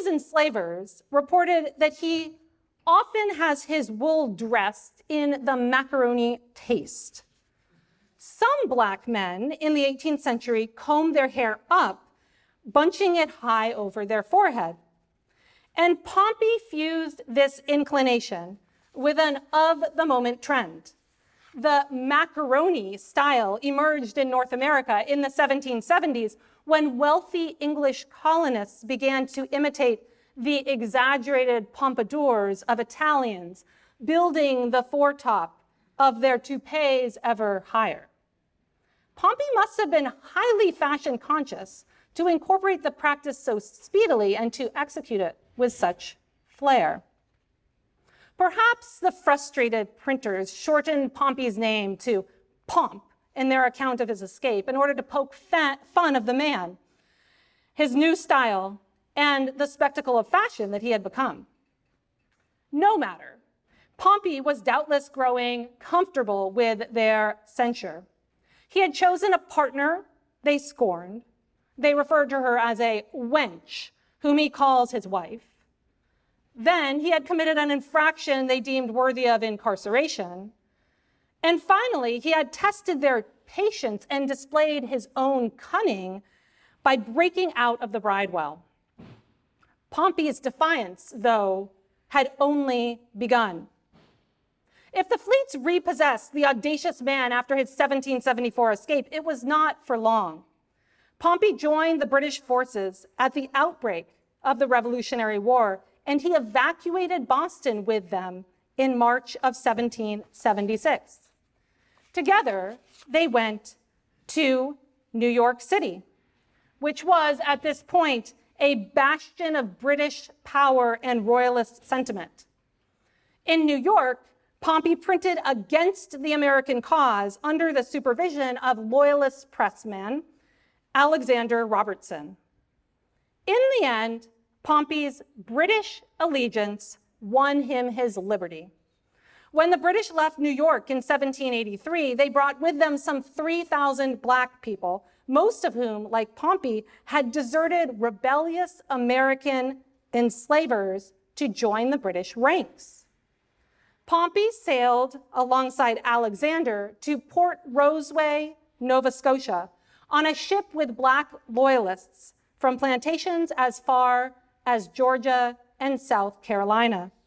Pompey's enslavers reported that he often has his wool dressed in the macaroni taste. Some Black men in the 18th century combed their hair up, bunching it high over their forehead. And Pompey fused this inclination with an of-the-moment trend. The macaroni style emerged in North America in the 1770s when wealthy English colonists began to imitate the exaggerated pompadours of Italians, building the foretop of their toupees ever higher. Pompey must have been highly fashion conscious to incorporate the practice so speedily and to execute it with such flair. Perhaps the frustrated printers shortened Pompey's name to Pomp in their account of his escape in order to poke fun of the man, his new style, and the spectacle of fashion that he had become. No matter, Pompey was doubtless growing comfortable with their censure. He had chosen a partner they scorned. They referred to her as a wench, whom he calls his wife. Then he had committed an infraction they deemed worthy of incarceration. And finally, he had tested their patience and displayed his own cunning by breaking out of the bridewell. Pompey's defiance, though, had only begun. If the fleets repossessed the audacious man after his 1774 escape, it was not for long. Pompey joined the British forces at the outbreak of the Revolutionary War, and he evacuated Boston with them in March of 1776. Together, they went to New York City, which was at this point a bastion of British power and royalist sentiment. In New York, Pompey printed against the American cause under the supervision of loyalist pressman Alexander Robertson. In the end, Pompey's British allegiance won him his liberty. When the British left New York in 1783, they brought with them some 3,000 Black people, most of whom, like Pompey, had deserted rebellious American enslavers to join the British ranks. Pompey sailed alongside Alexander to Port Roseway, Nova Scotia, on a ship with Black loyalists from plantations as far as Georgia and South Carolina.